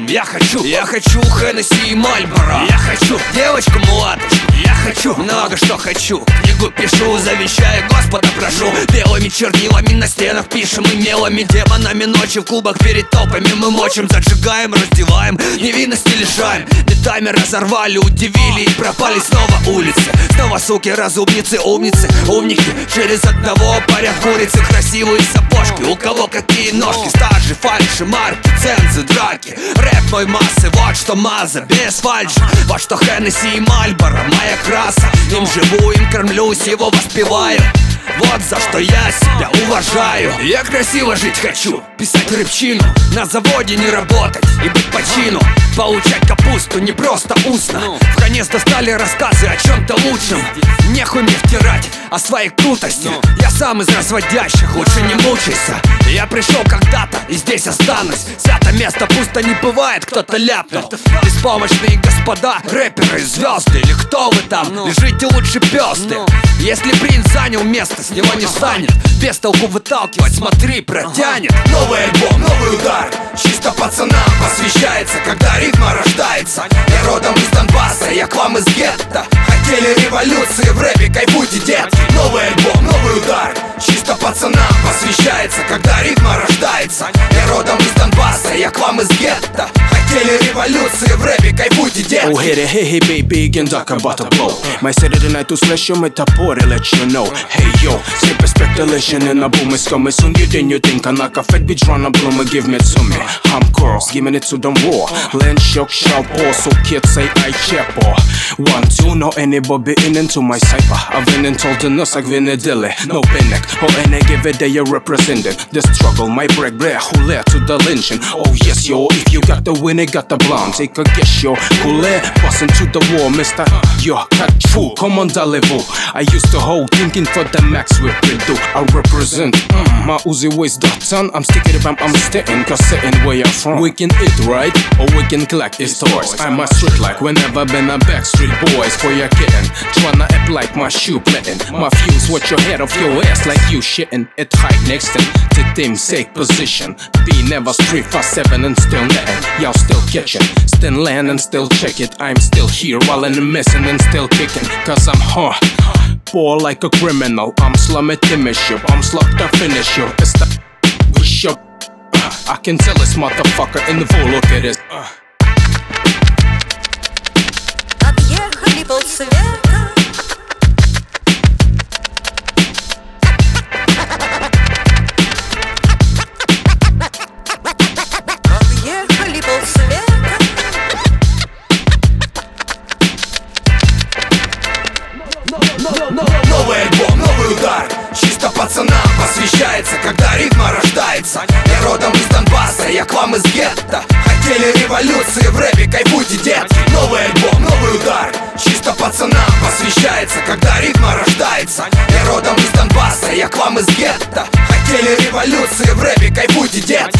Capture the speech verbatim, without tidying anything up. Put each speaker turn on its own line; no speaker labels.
Я хочу, я хочу Хеннесси и Мальборо. Я хочу девочку младочку. Я хочу много что хочу. Книгу пишу, завещаю, Господа прошу. Белыми чернилами на стенах пишем и мелами. Демонами ночи в клубах перед толпами мы мочим. Зажигаем, раздеваем, невинности лишаем. Битами разорвали, удивили и пропали снова улицы. Снова суки, разумницы, умницы, умники. Через одного парят курицы, красивые сапожки. У кого какие ножки, стажи, фальши, марки, цензы, драки. Рэп мой массы, вот что маза, без фальши. Вот что Хеннесси и Мальборо, моя краса. Им живу, им кормлюсь, его воспеваю. Вот за что я себя уважаю. Я красиво жить хочу, писать рыбчину, на заводе не работать и быть по чину. Получать капусту не просто устно. В конец достали рассказы о чем-то лучшем. Нехуй мне втирать о своей крутости. Я сам из разводящих, лучше не мучайся. Я пришел когда-то и здесь останусь. Свято место пусто не бывает, кто-то ляпнул. Беспомощные господа, рэперы, звезды, или кто вы там, лежите лучше пёсты. Если принц занял место, с него не встанет. Без толку выталкивать, смотри, протянет.
Новый альбом, новый удар, чисто пацанам посвящается, когда ритма рождается. Я родом из Донбасса, я к вам из гетто. Хотели революции в рэпе, кайфуйте, детки. Новый альбом, новый удар, чисто пацанам посвящается, когда ритма рождается. Я родом из Донбасса, я к вам из гетто. Хотели революции в рэпе, кайфуйте, детки.
Oh, hit it, hey, hey, baby, гендака about to blow. My Saturday night услышь, мы топоры, let you know. Hey, yo, sleep speculation in a boom, it's coming soon. You didn't you think I'm like a fed bitch, run a bloom and give me to me. I'm girls, giving it to them raw. Land shock, shout, ball, so kids say I chepo. One, two, no anybody in into my cipher. I've been in told the nurse, I've been a dilly. No panic, or any give a day you're representing. The struggle, my break, break, who led to the lynching. Oh, yes, yo, if you got the win, it got the blonde. Take a guess, yo, cool air, bustin' to the wall, mister. Yo, cut fool, come on, level. I used to hold thinking for the max with do. I represent mm, my Uzi waist dot ton. I'm sticking if I'm, I'm sitting, cause sitting where I'm from. We can eat right, or we can collect his toys. I'm a street like whenever been a backstreet boys for your kitten. Tryna act like my shoe plitting. My fuse with your head off your ass like you shitting. It high next to team sake position. Be never street for seven and still nothing. Y'all still catching, still land and still check it. I'm still here while in the missing and still kicking. Cause I'm huh. Poor like a criminal. I'm slum it finish you. I'm sluck to finish you. It's the we shook. Uh, I can tell this motherfucker in the full look at this. Uh.
Отъехали полсвета. Отъехали полсвета.
Новый альбом, новый удар, чисто пацанам посвящается, когда ритма рождается. Я родом из Донбасса, я к вам из гетто. Хотели революции в рэпе, кайфуйте, детки. Новый альбом, новый удар, чисто пацанам посвящается, когда ритма рождается. Я родом из Донбасса, я к вам из гетто. Хотели революции в рэпе, кайфуйте, детки.